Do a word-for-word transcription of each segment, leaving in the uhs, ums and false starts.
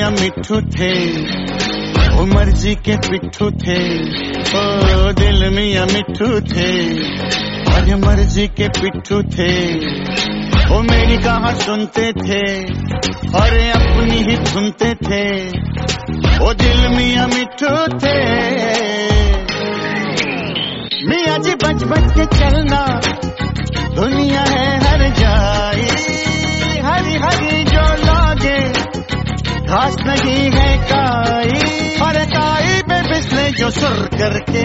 मियाँ मिट्ठू थे, ओ मर्जी के पिट्ठू थे। ओ दिल मियाँ मिट्ठू थे, अरे मर्जी के पिट्ठू थे। ओ मेरी कहाँ सुनते थे, अरे अपनी ही सुनते थे। ओ दिल मियाँ मिट्ठू थे। मियाँ जी बच बच के चलना, दुनिया है हर जाई। हरी हरी जो लागे, घास नहीं है काई। अरे काई पे फिसले जो सुर करके,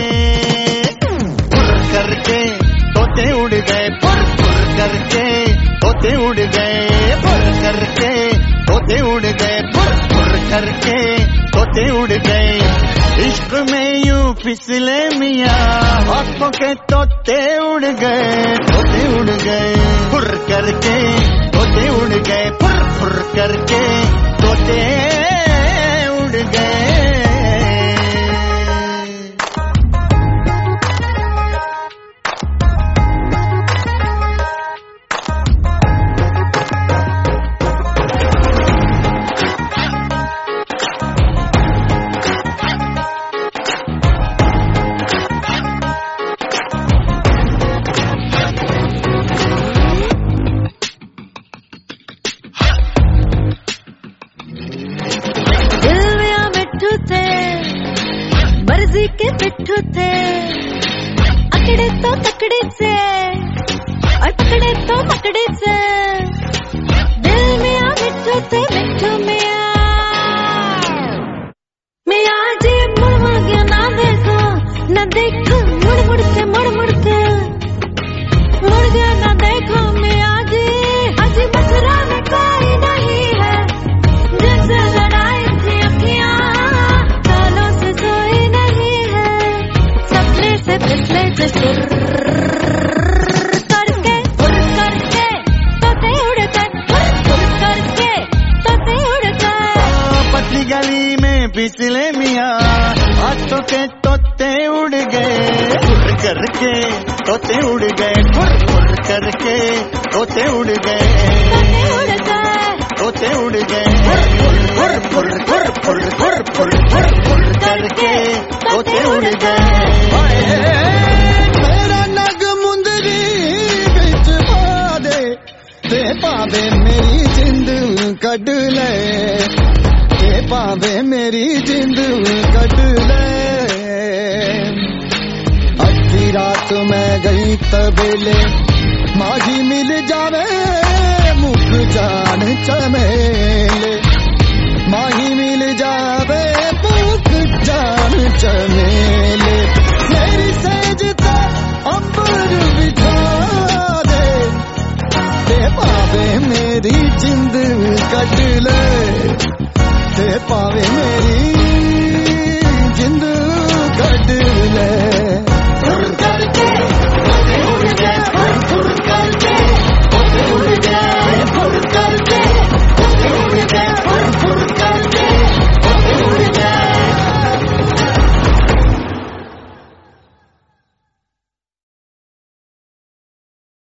पुर करके तोते उड़ गए। पुर पुर करके तोते उड़ गए। पुर करके तोते उड़ गए। पुर पुर करके तोते उड़ गए। इश्क में यूं फिसले मियाँ, हाथों के तोते उड़ गए। तोते उड़ गए। पुर करके तोते उड़ गए। पुर पुर करके तोते उड़ गए। मर्जी के पिट्ठू थे, अकड़े तो तकड़े से और पकड़े तो पकड़े से। दिल मियाँ मिट्ठू थे, मिट्ठू मियाँ। मियाँ जी मुड़ मुड़ के ना देखो, ना देखो मुड़ मुड़ के, मुड़ मुड़ के मुड़ गया ना देखो। मियाँ जी आज मथुरा में कोई नहीं है, जिनसे लड़ाई थी अखियाँ, कालों से सोई नहीं है। सपने से फिसले जो सुर करके, उड़ करके तोते उड़ गए। उड़ करके तोते उड़ गए। पतली गली में फिसले मियाँ, हाथों के तोते उड़ गए। उड़ करके तोते उड़ गए। फुर फुर करके तोते उड़ गए। तोते उड़ गए। तोते उड़ गए। फुर फुर फुर फुर फुर फुर फुर फुर फुर करके तोते उड़ गए। मेरा नग मुंदरी बिच पा दे, ते पावे मेरी जिंद कट ले। ते पावे मेरी जिंद कट ले। अद्धी रात में गई तबेले, माही मिल जावे मुख जान चमेले। माही मिल जावे मुख जान चमेले। मेरी सेजता अंबर बिछा दे, ते पावे मेरी जिंद कट ले। ते पावे मेरी जिंद